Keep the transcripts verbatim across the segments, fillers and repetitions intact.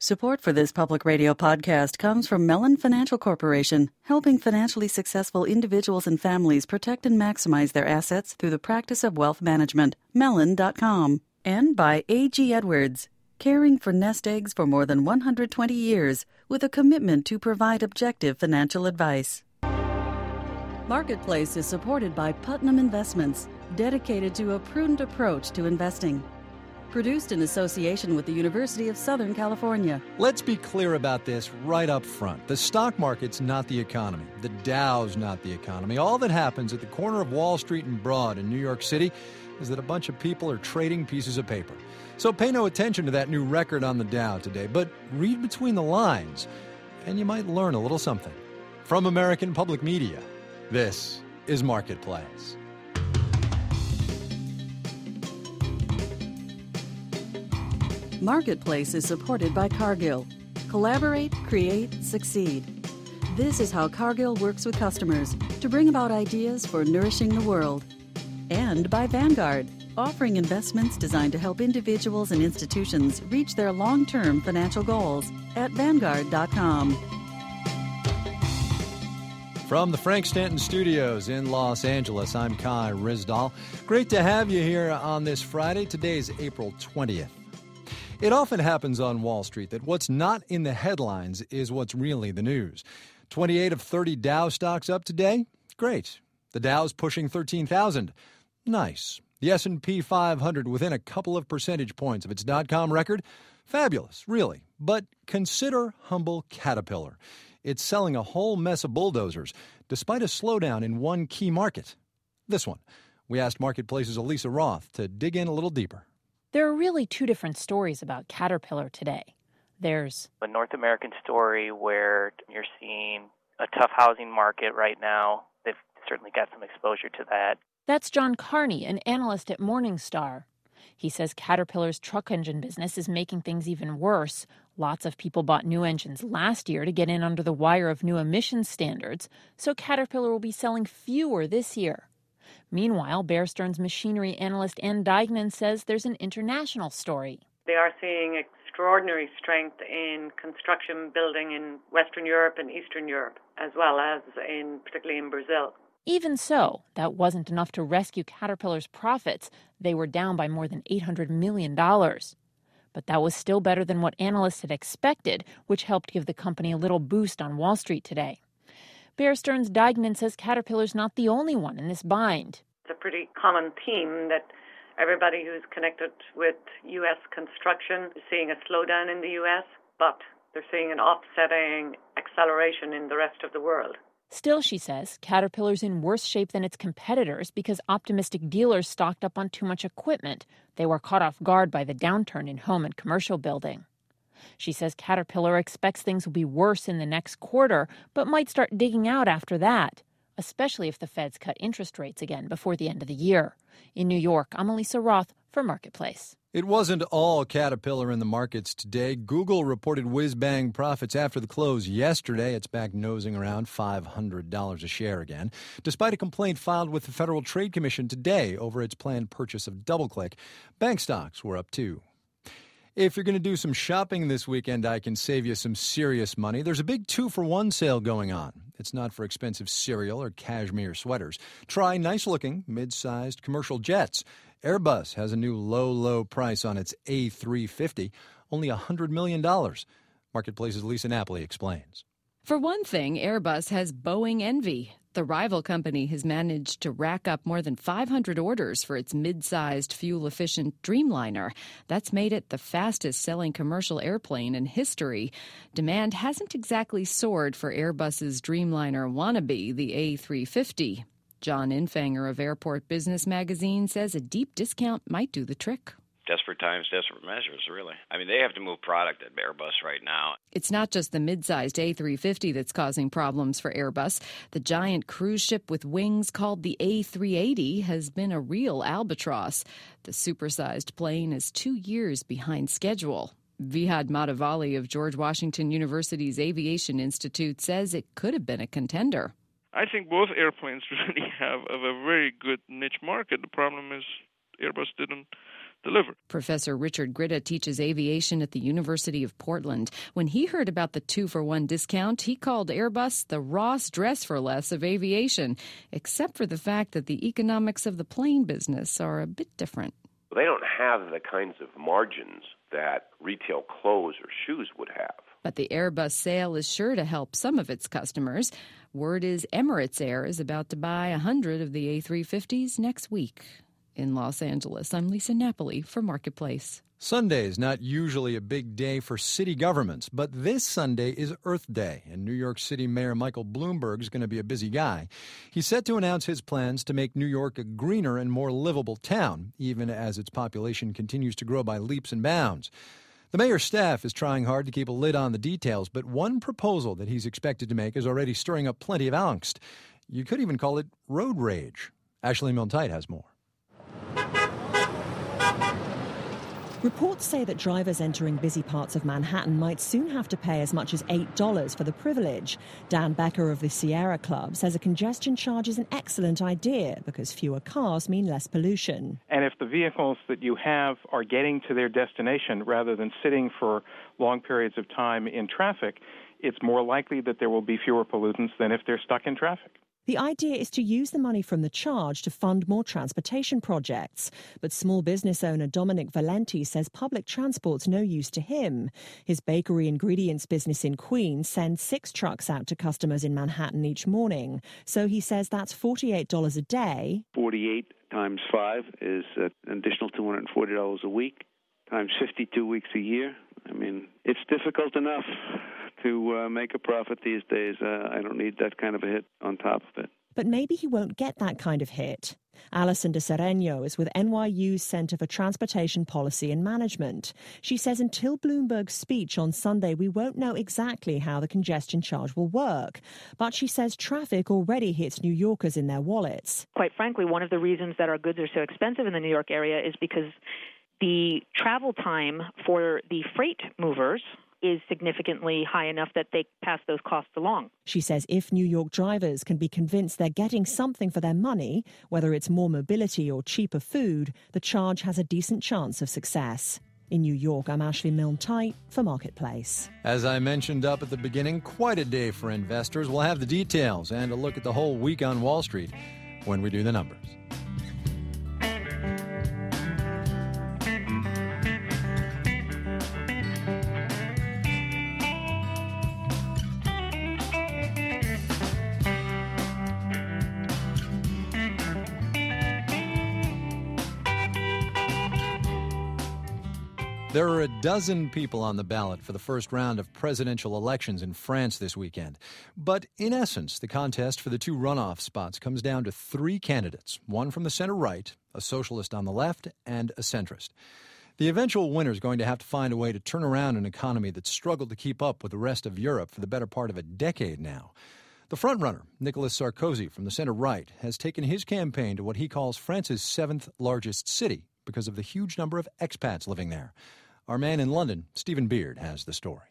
Support for this public radio podcast comes from Mellon Financial Corporation, helping financially successful individuals and families protect and maximize their assets through the practice of wealth management. Mellon dot com. And by A G Edwards, caring for nest eggs for more than one hundred twenty years with a commitment to provide objective financial advice. Marketplace is supported by Putnam Investments, dedicated to a prudent approach to investing. Produced in association with the University of Southern California. Let's be clear about this right up front. The stock market's not the economy. The Dow's not the economy. All that happens at the corner of Wall Street and Broad in New York City is that a bunch of people are trading pieces of paper. So pay no attention to that new record on the Dow today, but read between the lines, and you might learn a little something. From American Public Media, this is Marketplace. Marketplace is supported by Cargill. Collaborate, create, succeed. This is how Cargill works with customers to bring about ideas for nourishing the world. And by Vanguard, offering investments designed to help individuals and institutions reach their long-term financial goals at Vanguard dot com. From the Frank Stanton Studios in Los Angeles, I'm Kai Ryssdal. Great to have you here on this Friday. Today's April twentieth. It often happens on Wall Street that what's not in the headlines is what's really the news. twenty-eight of thirty Dow stocks up today? Great. The Dow's pushing thirteen thousand. Nice. The S and P five hundred within a couple of percentage points of its dot-com record? Fabulous, really. But consider humble Caterpillar. It's selling a whole mess of bulldozers, despite a slowdown in one key market. This one. We asked Marketplace's Elisa Roth to dig in a little deeper. There are really two different stories about Caterpillar today. There's a North American story where you're seeing a tough housing market right now. They've certainly got some exposure to that. That's John Carney, an analyst at Morningstar. He says Caterpillar's truck engine business is making things even worse. Lots of people bought new engines last year to get in under the wire of new emissions standards, so Caterpillar will be selling fewer this year. Meanwhile, Bear Stearns machinery analyst Ann Duignan says there's an international story. They are seeing extraordinary strength in construction building in Western Europe and Eastern Europe, as well as in particularly in Brazil. Even so, that wasn't enough to rescue Caterpillar's profits. They were down by more than eight hundred million dollars. But that was still better than what analysts had expected, which helped give the company a little boost on Wall Street today. Bear Stearns Duignan says Caterpillar's not the only one in this bind. It's a pretty common theme that everybody who's connected with U S construction is seeing a slowdown in the U S, but they're seeing an offsetting acceleration in the rest of the world. Still, she says, Caterpillar's in worse shape than its competitors because optimistic dealers stocked up on too much equipment. They were caught off guard by the downturn in home and commercial building. She says Caterpillar expects things will be worse in the next quarter, but might start digging out after that, especially if the Feds cut interest rates again before the end of the year. In New York, I'm Elisa Roth for Marketplace. It wasn't all Caterpillar in the markets today. Google reported whiz-bang profits after the close yesterday. It's back nosing around five hundred dollars a share again, despite a complaint filed with the Federal Trade Commission today over its planned purchase of DoubleClick. Bank stocks were up too. If you're going to do some shopping this weekend, I can save you some serious money. There's a big two-for-one sale going on. It's not for expensive cereal or cashmere sweaters. Try nice-looking, mid-sized commercial jets. Airbus has a new low, low price on its A three fifty, only one hundred million dollars. Marketplace's Lisa Napoli explains. For one thing, Airbus has Boeing envy. The rival company has managed to rack up more than five hundred orders for its mid-sized, fuel-efficient Dreamliner. That's made it the fastest-selling commercial airplane in history. Demand hasn't exactly soared for Airbus's Dreamliner wannabe, the A three fifty. John Infanger of Airport Business Magazine says a deep discount might do the trick. Desperate times, desperate measures, really. I mean, they have to move product at Airbus right now. It's not just the mid-sized A three fifty that's causing problems for Airbus. The giant cruise ship with wings called the A three eighty has been a real albatross. The supersized plane is two years behind schedule. Vihad Madhavali of George Washington University's Aviation Institute says it could have been a contender. I think both airplanes really have a very good niche market. The problem is Airbus didn't deliver. Professor Richard Gritta teaches aviation at the University of Portland. When he heard about the two-for-one discount, he called Airbus the Ross dress for less of aviation, except for the fact that the economics of the plane business are a bit different. They don't have the kinds of margins that retail clothes or shoes would have. But the Airbus sale is sure to help some of its customers. Word is Emirates Air is about to buy one hundred of the A three fifties next week. In Los Angeles, I'm Lisa Napoli for Marketplace. Sunday is not usually a big day for city governments, but this Sunday is Earth Day, and New York City Mayor Michael Bloomberg is going to be a busy guy. He's set to announce his plans to make New York a greener and more livable town, even as its population continues to grow by leaps and bounds. The mayor's staff is trying hard to keep a lid on the details, but one proposal that he's expected to make is already stirring up plenty of angst. You could even call it road rage. Ashley Milne-Tyte has more. Reports say that drivers entering busy parts of Manhattan might soon have to pay as much as eight dollars for the privilege. Dan Becker of the Sierra Club says a congestion charge is an excellent idea because fewer cars mean less pollution. And if the vehicles that you have are getting to their destination rather than sitting for long periods of time in traffic, it's more likely that there will be fewer pollutants than if they're stuck in traffic. The idea is to use the money from the charge to fund more transportation projects. But small business owner Dominic Valenti says public transport's no use to him. His bakery ingredients business in Queens sends six trucks out to customers in Manhattan each morning. So he says that's forty-eight dollars a day. forty-eight times five is an additional two hundred forty dollars a week, times fifty-two weeks a year. I mean, it's difficult enough to uh, make a profit these days. Uh, I don't need that kind of a hit on top of it. But maybe he won't get that kind of hit. Alison de Sereno is with N Y U's Center for Transportation Policy and Management. She says until Bloomberg's speech on Sunday, we won't know exactly how the congestion charge will work. But she says traffic already hits New Yorkers in their wallets. Quite frankly, one of the reasons that our goods are so expensive in the New York area is because the travel time for the freight movers is significantly high enough that they pass those costs along. She says if New York drivers can be convinced they're getting something for their money, whether it's more mobility or cheaper food, the charge has a decent chance of success. In New York, I'm Ashley Milne-Tyte for Marketplace. As I mentioned up at the beginning, quite a day for investors. We'll have the details and a look at the whole week on Wall Street when we do the numbers. There are a dozen people on the ballot for the first round of presidential elections in France this weekend. But in essence, the contest for the two runoff spots comes down to three candidates, one from the center-right, a socialist on the left, and a centrist. The eventual winner is going to have to find a way to turn around an economy that's struggled to keep up with the rest of Europe for the better part of a decade now. The frontrunner, Nicolas Sarkozy from the center-right, has taken his campaign to what he calls France's seventh largest city because of the huge number of expats living there. Our man in London, Stephen Beard, has the story.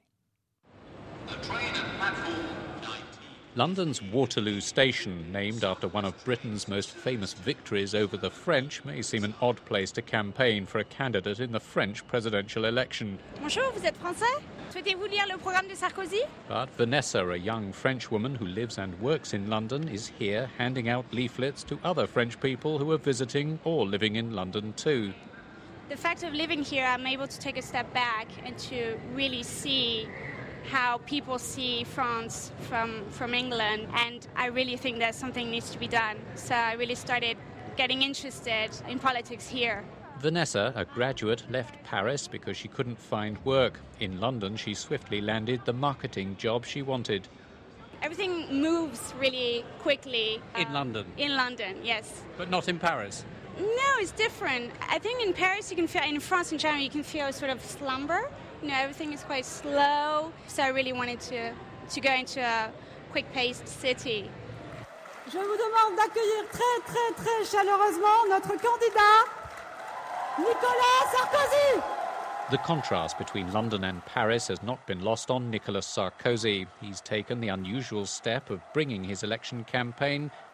The train at platform nineteen. London's Waterloo Station, named after one of Britain's most famous victories over the French, may seem an odd place to campaign for a candidate in the French presidential election. Bonjour, vous êtes français? Souhaitez-vous lire le programme de Sarkozy? But Vanessa, a young French woman who lives and works in London, is here handing out leaflets to other French people who are visiting or living in London too. The fact of living here, I'm able to take a step back and to really see how people see France from, from England. And I really think that something needs to be done. So I really started getting interested in politics here. Vanessa, a graduate, left Paris because she couldn't find work. In London, she swiftly landed the marketing job she wanted. Everything moves really quickly. In um, London? In London, yes. But not in Paris? No, it's different. I think in Paris you can feel, in France in general, you can feel a sort of slumber. You know, everything is quite slow. So I really wanted to, to go into a quick-paced city. Je vous demande d'accueillir très, très, très chaleureusement notre candidat, Nicolas Sarkozy. The contrast between London and Paris has not been lost on Nicolas Sarkozy. He's taken the unusual step of bringing his election campaign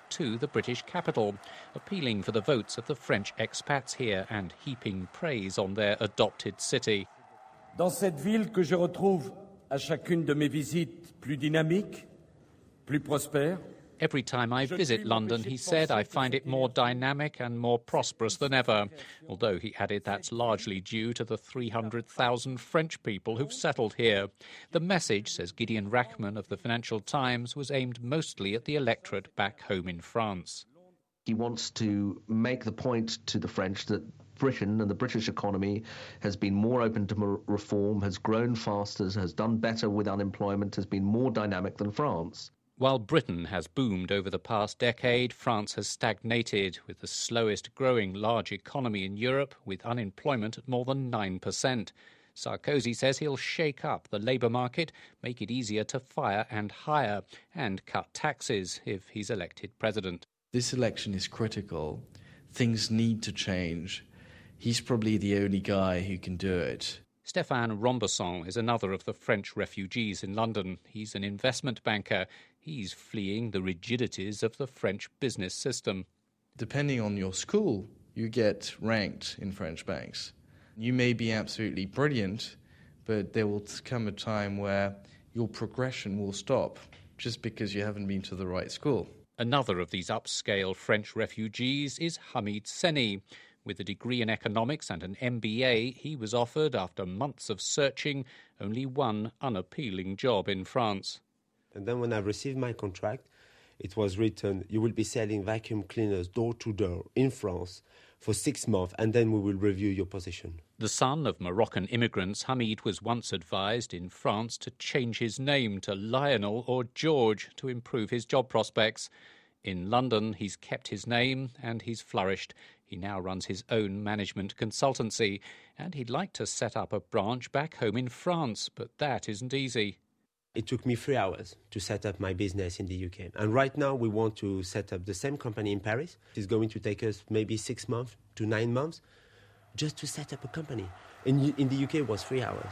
to the British capital, appealing for the votes of the French expats here and heaping praise on their adopted city. Dans cette ville que je retrouve à chacune de mes visites plus dynamique, plus prospère. Every time I visit London, he said, I find it more dynamic and more prosperous than ever, although he added that's largely due to the three hundred thousand French people who've settled here. The message, says Gideon Rachman of the Financial Times, was aimed mostly at the electorate back home in France. He wants to make the point to the French that Britain and the British economy has been more open to reform, has grown faster, has done better with unemployment, has been more dynamic than France. While Britain has boomed over the past decade, France has stagnated, with the slowest growing large economy in Europe, with unemployment at more than nine percent. Sarkozy says he'll shake up the labour market, make it easier to fire and hire, and cut taxes if he's elected president. This election is critical. Things need to change. He's probably the only guy who can do it. Stéphane Rombesson is another of the French refugees in London. He's an investment banker. He's fleeing the rigidities of the French business system. Depending on your school, you get ranked in French banks. You may be absolutely brilliant, but there will come a time where your progression will stop just because you haven't been to the right school. Another of these upscale French refugees is Hamid Seni. With a degree in economics and an M B A, he was offered, after months of searching, only one unappealing job in France. And then when I received my contract, it was written, you will be selling vacuum cleaners door to door in France for six months, and then we will review your position. The son of Moroccan immigrants, Hamid was once advised in France to change his name to Lionel or George to improve his job prospects. In London, he's kept his name and he's flourished. He now runs his own management consultancy, and he'd like to set up a branch back home in France, but that isn't easy. It took me three hours to set up my business in the U K. And right now we want to set up the same company in Paris. It's going to take us maybe six months to nine months just to set up a company. In, in the U K it was three hours.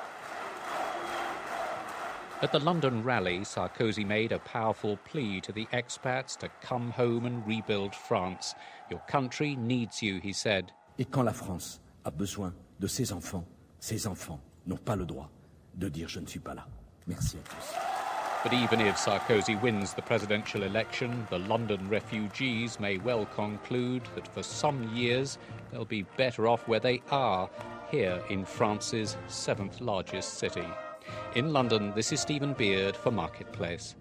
At the London rally, Sarkozy made a powerful plea to the expats to come home and rebuild France. Your country needs you, he said. Et quand la France a besoin de ses enfants, ses enfants n'ont pas le droit de dire je ne suis pas là. Merci à tous. But even if Sarkozy wins the presidential election, the London refugees may well conclude that for some years they'll be better off where they are, here in France's seventh largest city. In London, this is Stephen Beard for Marketplace.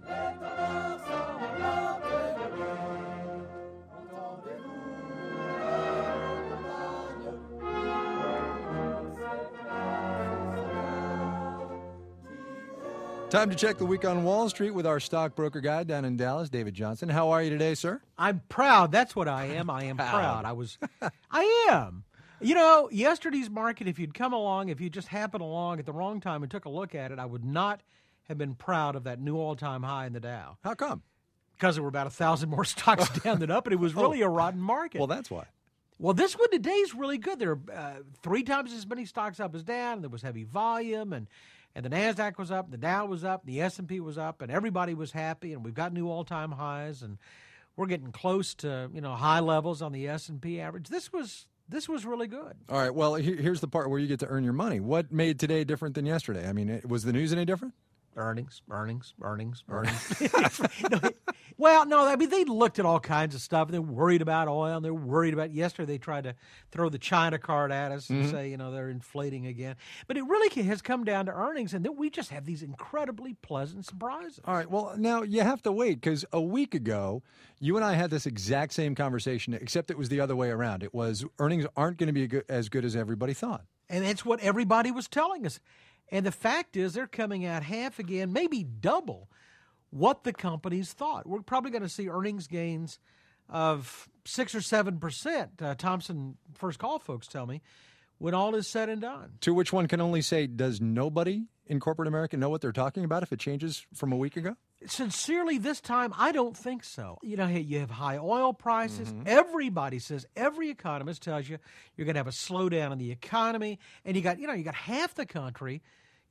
Time to check the week on Wall Street with our stockbroker guy down in Dallas, David Johnson. How are you today, sir? I'm proud. That's what I am. I am proud. I was, I am. You know, yesterday's market, if you'd come along, if you just happened along at the wrong time and took a look at it, I would not have been proud of that new all-time high in the Dow. How come? Because there were about a thousand more stocks down than up, and it was really oh. a rotten market. Well, that's why. Well, this one today is really good. There are uh, three times as many stocks up as down, and there was heavy volume, and And the NASDAQ was up, the Dow was up, the S and P was up, and everybody was happy, and we've got new all-time highs, and we're getting close to, you know, high levels on the S and P average. This was this was really good. All right, well, here's the part where you get to earn your money. What made today different than yesterday? I mean, was the news any different? Earnings, earnings, earnings, earnings. no, well, no, I mean, they looked at all kinds of stuff. They're worried about oil, and they're worried about, yesterday they tried to throw the China card at us and mm-hmm. say, you know, they're inflating again. But it really has come down to earnings, and then we just have these incredibly pleasant surprises. All right, well, now you have to wait, because a week ago, you and I had this exact same conversation, except it was the other way around. It was earnings aren't going to be good, as good as everybody thought. And that's what everybody was telling us. And the fact is they're coming out half again, maybe double what the companies thought. We're probably going to see earnings gains of six or seven percent, uh, Thomson First Call folks tell me, when all is said and done. To which one can only say, does nobody in corporate America know what they're talking about if it changes from a week ago? Sincerely, this time, I don't think so. You know, hey, you have high oil prices. Mm-hmm. Everybody says, every economist tells you you're going to have a slowdown in the economy. And you got, you know, you got half the country,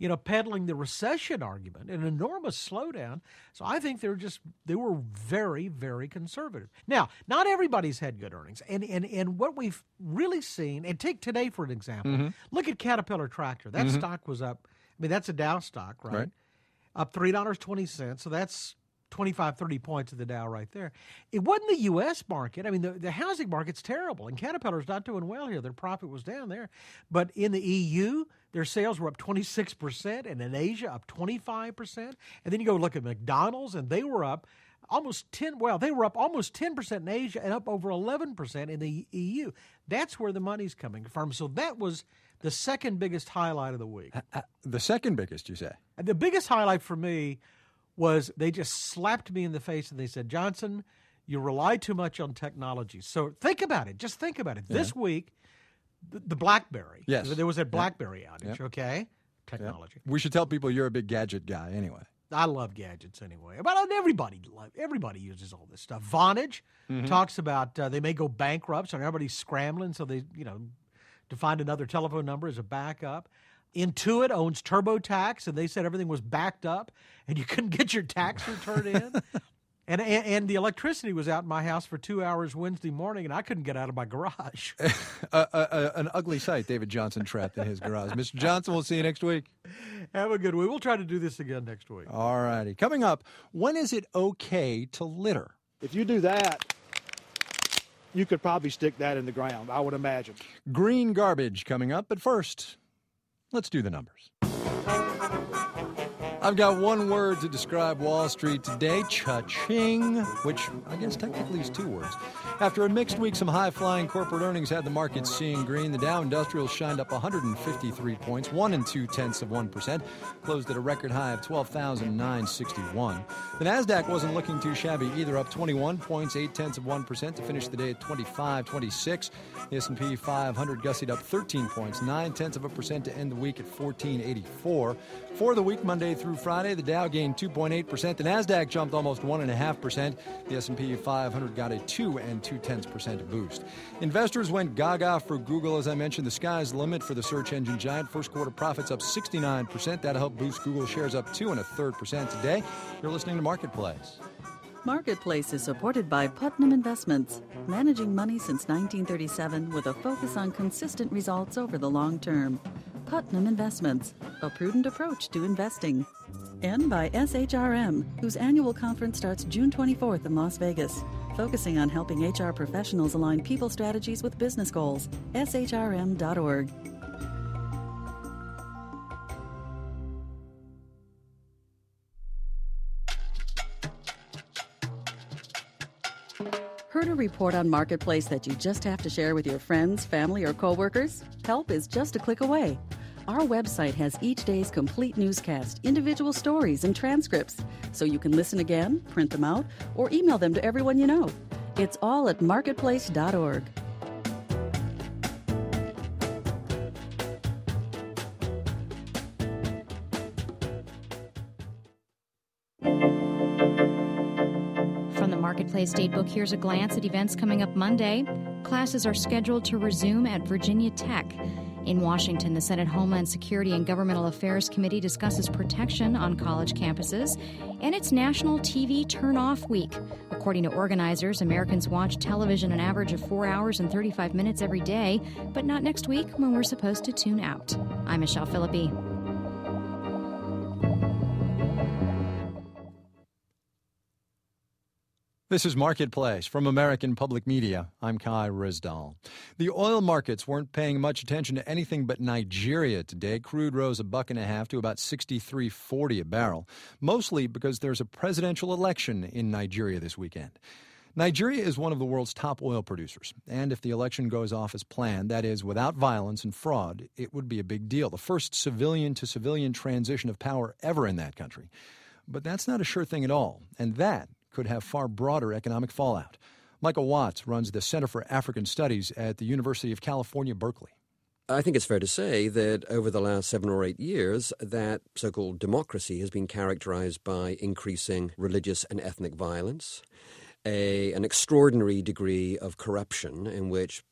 you know, peddling the recession argument, an enormous slowdown. So I think they're just, they were very, very conservative. Now, not everybody's had good earnings. And and, and what we've really seen, and take today for an example, Mm-hmm. look at Caterpillar Tractor. That Mhm. stock was up, I mean, that's a Dow stock, right? Right. Up three dollars and twenty cents. So that's twenty-five, thirty points of the Dow right there. It wasn't the U S market. I mean, the, the housing market's terrible, and Caterpillar's not doing well here. Their profit was down there. But in the E U, their sales were up twenty-six percent, and in Asia, up twenty-five percent. And then you go look at McDonald's, and they were up almost ten, well, they were up almost ten percent in Asia and up over eleven percent in the E U. That's where the money's coming from. So that was the second biggest highlight of the week. Uh, the second biggest, you say? And the biggest highlight for me was they just slapped me in the face and they said, Johnson, you rely too much on technology. So think about it. Just think about it. Yeah. This week, the, the BlackBerry. Yes. There was a Yep. BlackBerry outage, Yep. okay? Technology. We should tell people you're a big gadget guy anyway. I love gadgets anyway. But everybody love, everybody uses all this stuff. Vonage Mhm. talks about uh, they may go bankrupt, so everybody's scrambling, so they, you know, to find another telephone number as a backup. Intuit owns TurboTax, and they said everything was backed up, and you couldn't get your tax return in. And, and and the electricity was out in my house for two hours Wednesday morning, and I couldn't get out of my garage. uh, uh, uh, an ugly sight, David Johnson trapped in his garage. Mister Johnson, we'll see you next week. Have a good week. We'll try to do this again next week. All righty. Coming up, when is it okay to litter? If you do that, you could probably stick that in the ground, I would imagine. Green garbage coming up, but first, let's do the numbers. I've got one word to describe Wall Street today, cha-ching, which I guess technically is two words. After a mixed week, some high-flying corporate earnings had the market seeing green. The Dow Industrial shined up one hundred fifty-three points, one and two-tenths of one percent, closed at a record high of twelve thousand nine hundred sixty-one. The Nasdaq wasn't looking too shabby either, up twenty-one points, eight-tenths of one percent to finish the day at twenty-five twenty-six. The S and P five hundred gussied up thirteen points, nine-tenths of a percent to end the week at fourteen eighty-four. For the week, Monday through Friday, the Dow gained two point eight percent. The Nasdaq jumped almost one point five percent. The S and P five hundred got a two and two-tenths percent boost. Investors went gaga for Google. As I mentioned, the sky's the limit for the search engine giant. First quarter profits up sixty-nine percent. That'll help boost Google shares up two and a third percent today. You're listening to Marketplace. Marketplace is supported by Putnam Investments, managing money since nineteen thirty-seven with a focus on consistent results over the long term. Putnam Investments, a prudent approach to investing. And by S H R M, whose annual conference starts June twenty-fourth in Las Vegas, focusing on helping H R professionals align people strategies with business goals. S H R M dot org. Heard a report on Marketplace that you just have to share with your friends, family, or coworkers? Help is just a click away. Our website has each day's complete newscast, individual stories, and transcripts, so you can listen again, print them out, or email them to everyone you know. It's all at marketplace dot org. From the Marketplace Datebook, here's a glance at events coming up Monday. Classes are scheduled to resume at Virginia Tech. In Washington, the Senate Homeland Security and Governmental Affairs Committee discusses protection on college campuses, and it's National T V Turn-Off Week. According to organizers, Americans watch television an average of four hours and thirty-five minutes every day, but not next week when we're supposed to tune out. I'm Michelle Philippi. This is Marketplace from American Public Media. I'm Kai Rizdal. The oil markets weren't paying much attention to anything but Nigeria today. Crude rose a buck and a half to about sixty-three forty a barrel, mostly because there's a presidential election in Nigeria this weekend. Nigeria is one of the world's top oil producers, and if the election goes off as planned, that is, without violence and fraud, it would be a big deal, the first civilian-to-civilian transition of power ever in that country. But that's not a sure thing at all, and that could have far broader economic fallout. Michael Watts runs the Center for African Studies at the University of California, Berkeley. I think it's fair to say that over the last seven or eight years, that so-called democracy has been characterized by increasing religious and ethnic violence, a, an extraordinary degree of corruption in which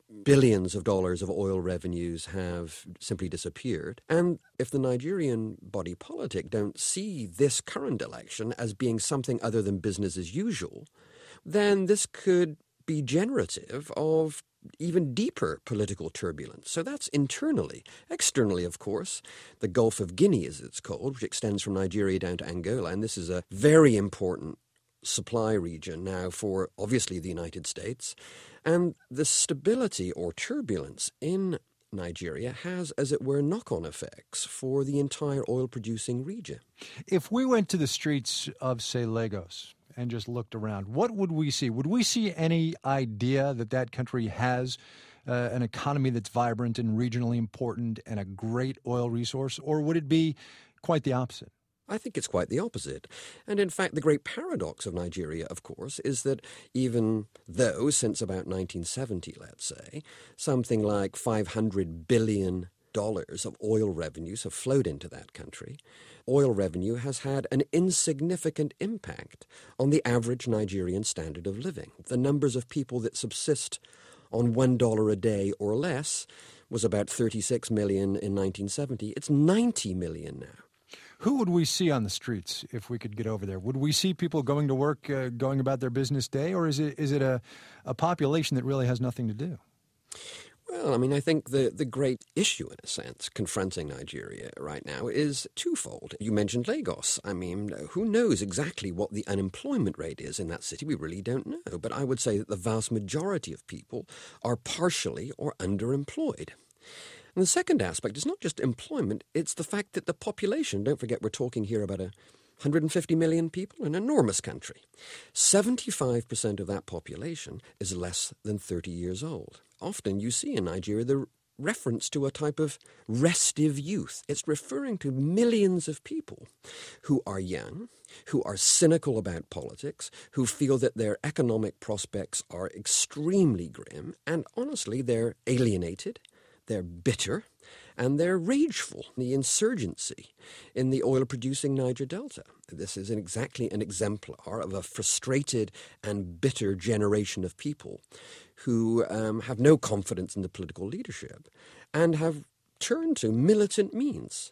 billions of dollars of oil revenues have simply disappeared. And if the Nigerian body politic don't see this current election as being something other than business as usual, then this could be generative of even deeper political turbulence. So that's internally. Externally, of course, the Gulf of Guinea, as it's called, which extends from Nigeria down to Angola, and this is a very important supply region now for, obviously, the United States. And the stability or turbulence in Nigeria has, as it were, knock-on effects for the entire oil-producing region. If we went to the streets of, say, Lagos and just looked around, what would we see? Would we see any idea that that country has uh, an economy that's vibrant and regionally important and a great oil resource, or would it be quite the opposite? I think it's quite the opposite. And in fact, the great paradox of Nigeria, of course, is that even though since about nineteen seventy, let's say, something like five hundred billion dollars of oil revenues have flowed into that country, oil revenue has had an insignificant impact on the average Nigerian standard of living. The numbers of people that subsist on one dollar a day or less was about thirty-six million in nineteen seventy. It's ninety million now. Who would we see on the streets if we could get over there? Would we see people going to work, uh, going about their business day, or is it is it a, a population that really has nothing to do? Well, I mean, I think the, the great issue, in a sense, confronting Nigeria right now is twofold. You mentioned Lagos. I mean, who knows exactly what the unemployment rate is in that city? We really don't know. But I would say that the vast majority of people are partially or underemployed. And the second aspect is not just employment, it's the fact that the population, don't forget we're talking here about a one hundred fifty million people, an enormous country. seventy-five percent of that population is less than thirty years old. Often you see in Nigeria the reference to a type of restive youth. It's referring to millions of people who are young, who are cynical about politics, who feel that their economic prospects are extremely grim, and honestly, they're alienated. They're bitter, and they're rageful. The insurgency in the oil-producing Niger Delta. This is an exactly an exemplar of a frustrated and bitter generation of people who um, have no confidence in the political leadership and have turned to militant means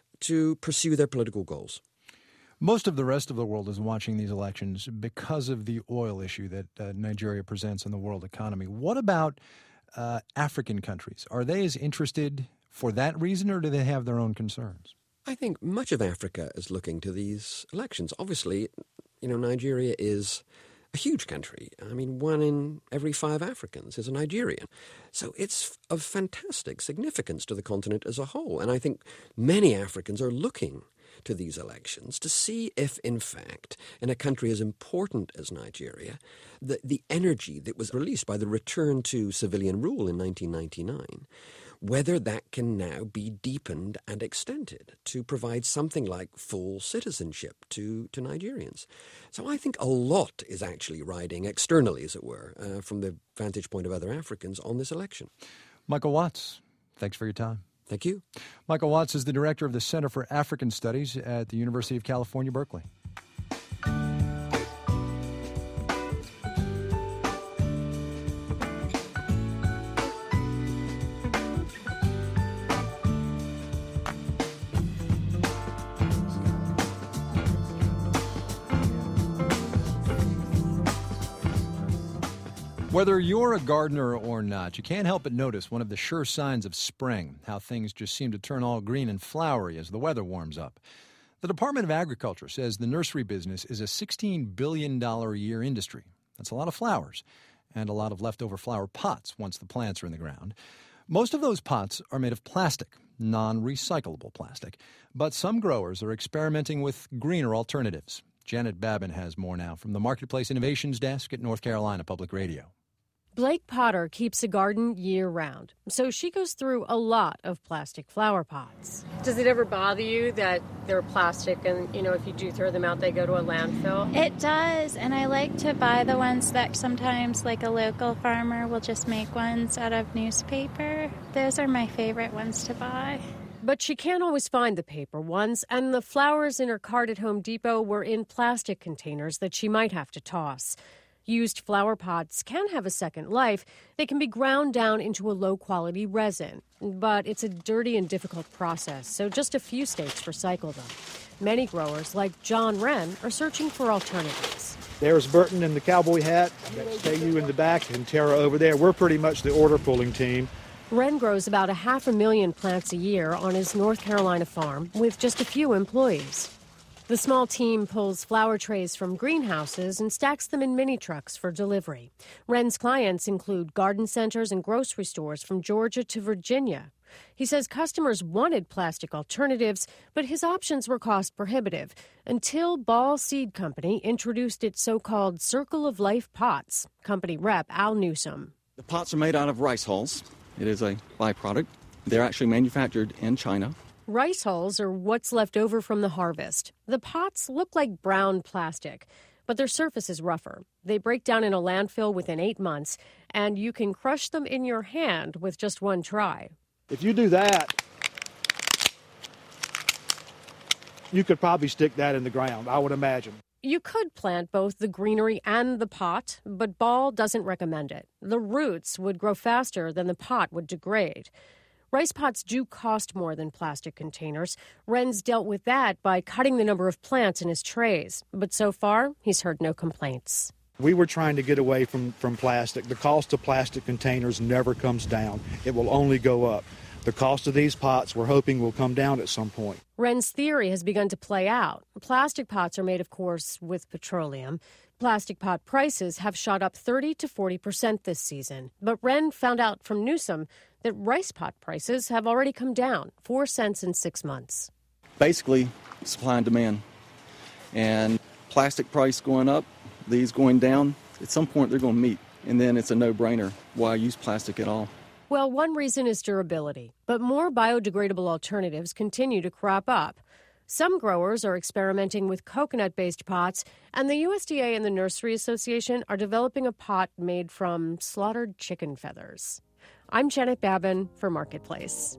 to pursue their political goals. Most of the rest of the world is watching these elections because of the oil issue that uh, Nigeria presents in the world economy. What about Uh, African countries? Are they as interested for that reason, or do they have their own concerns? I think much of Africa is looking to these elections. Obviously, you know, Nigeria is a huge country. I mean, one in every five Africans is a Nigerian. So it's of fantastic significance to the continent as a whole. And I think many Africans are looking to these elections to see if, in fact, in a country as important as Nigeria, the, the energy that was released by the return to civilian rule in nineteen ninety-nine, whether that can now be deepened and extended to provide something like full citizenship to, to Nigerians. So I think a lot is actually riding externally, as it were, uh, from the vantage point of other Africans on this election. Michael Watts, thanks for your time. Thank you. Michael Watts is the director of the Center for African Studies at the University of California, Berkeley. Whether you're a gardener or not, you can't help but notice one of the sure signs of spring, how things just seem to turn all green and flowery as the weather warms up. The Department of Agriculture says the nursery business is a sixteen billion dollars a year industry. That's a lot of flowers and a lot of leftover flower pots once the plants are in the ground. Most of those pots are made of plastic, non-recyclable plastic, but some growers are experimenting with greener alternatives. Janet Babin has more now from the Marketplace Innovations Desk at North Carolina Public Radio. Blake Potter keeps a garden year-round, so she goes through a lot of plastic flower pots. Does it ever bother you that they're plastic and, you know, if you do throw them out, they go to a landfill? It does, and I like to buy the ones that sometimes, like a local farmer, will just make ones out of newspaper. Those are my favorite ones to buy. But she can't always find the paper ones, and the flowers in her cart at Home Depot were in plastic containers that she might have to toss. Used flower pots can have a second life. They can be ground down into a low-quality resin. But it's a dirty and difficult process, so just a few states recycle them. Many growers, like John Wren, are searching for alternatives. There's Burton in the cowboy hat. That's K U in the back and Tara over there. We're pretty much the order-pulling team. Wren grows about a half a million plants a year on his North Carolina farm with just a few employees. The small team pulls flower trays from greenhouses and stacks them in mini trucks for delivery. Wren's clients include garden centers and grocery stores from Georgia to Virginia. He says customers wanted plastic alternatives, but his options were cost prohibitive until Ball Seed Company introduced its so-called Circle of Life pots. Company rep Al Newsom. The pots are made out of rice hulls. It is a byproduct. They're actually manufactured in China. Rice hulls are what's left over from the harvest. The pots look like brown plastic, but their surface is rougher. They break down in a landfill within eight months, and you can crush them in your hand with just one try. If you do that, you could probably stick that in the ground, I would imagine. You could plant both the greenery and the pot, but Ball doesn't recommend it. The roots would grow faster than the pot would degrade. Rice pots do cost more than plastic containers. Wren's dealt with that by cutting the number of plants in his trays. But so far, he's heard no complaints. We were trying to get away from, from plastic. The cost of plastic containers never comes down. It will only go up. The cost of these pots we're hoping will come down at some point. Wren's theory has begun to play out. Plastic pots are made, of course, with petroleum. Plastic pot prices have shot up thirty to forty percent this season. But Wren found out from Newsom that rice pot prices have already come down four cents in six months. Basically, supply and demand. And plastic price going up, these going down, at some point they're going to meet. And then it's a no-brainer. Why use plastic at all? Well, one reason is durability, but more biodegradable alternatives continue to crop up. Some growers are experimenting with coconut-based pots, and the U S D A and the Nursery Association are developing a pot made from slaughtered chicken feathers. I'm Janet Babin for Marketplace.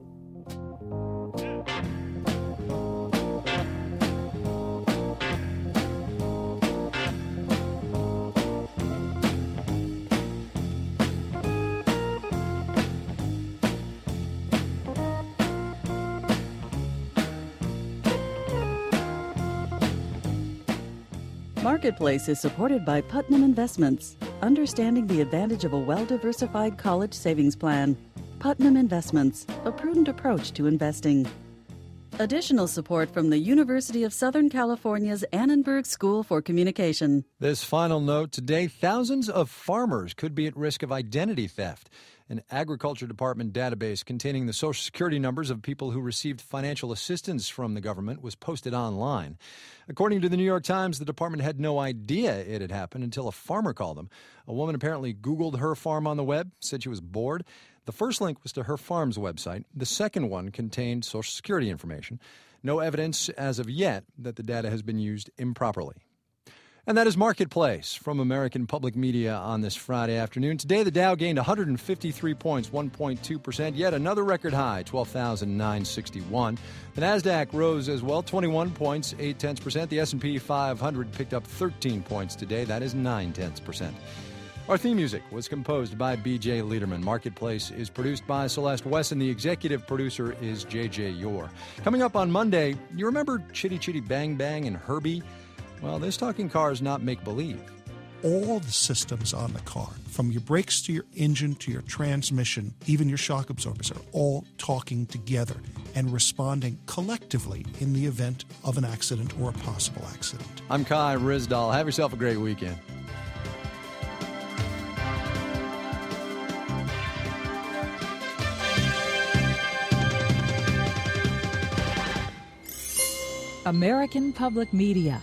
Marketplace is supported by Putnam Investments, understanding the advantage of a well-diversified college savings plan. Putnam Investments, a prudent approach to investing. Additional support from the University of Southern California's Annenberg School for Communication. This final note today, thousands of farmers could be at risk of identity theft. An Agriculture Department database containing the Social Security numbers of people who received financial assistance from the government was posted online. According to the New York Times, the department had no idea it had happened until a farmer called them. A woman apparently Googled her farm on the web, said she was bored. The first link was to her farm's website. The second one contained Social Security information. No evidence as of yet that the data has been used improperly. And that is Marketplace from American Public Media on this Friday afternoon. Today, the Dow gained one hundred fifty-three points, one point two percent, yet another record high, twelve thousand nine hundred sixty-one. The Nasdaq rose as well, twenty-one points, eight tenths percent. The S and P five hundred picked up thirteen points today. That is nine tenths percent. Our theme music was composed by B J Liederman. Marketplace is produced by Celeste Wesson. The executive producer is J J Yore. Coming up on Monday, you remember Chitty Chitty Bang Bang and Herbie? Well, this talking car is not make-believe. All the systems on the car, from your brakes to your engine to your transmission, even your shock absorbers, are all talking together and responding collectively in the event of an accident or a possible accident. I'm Kai Ryssdal. Have yourself a great weekend. American Public Media.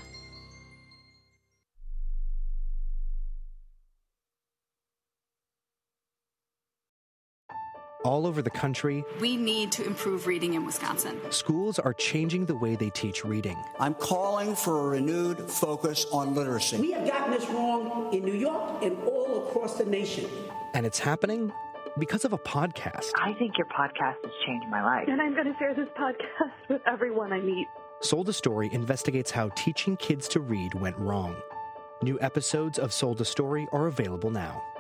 All over the country, we need to improve reading in Wisconsin. Schools are changing the way they teach reading. I'm calling for a renewed focus on literacy. We have gotten this wrong in New York and all across the nation. And it's happening because of a podcast. I think your podcast has changed my life. And I'm going to share this podcast with everyone I meet. Sold a Story investigates how teaching kids to read went wrong. New episodes of Sold a Story are available now.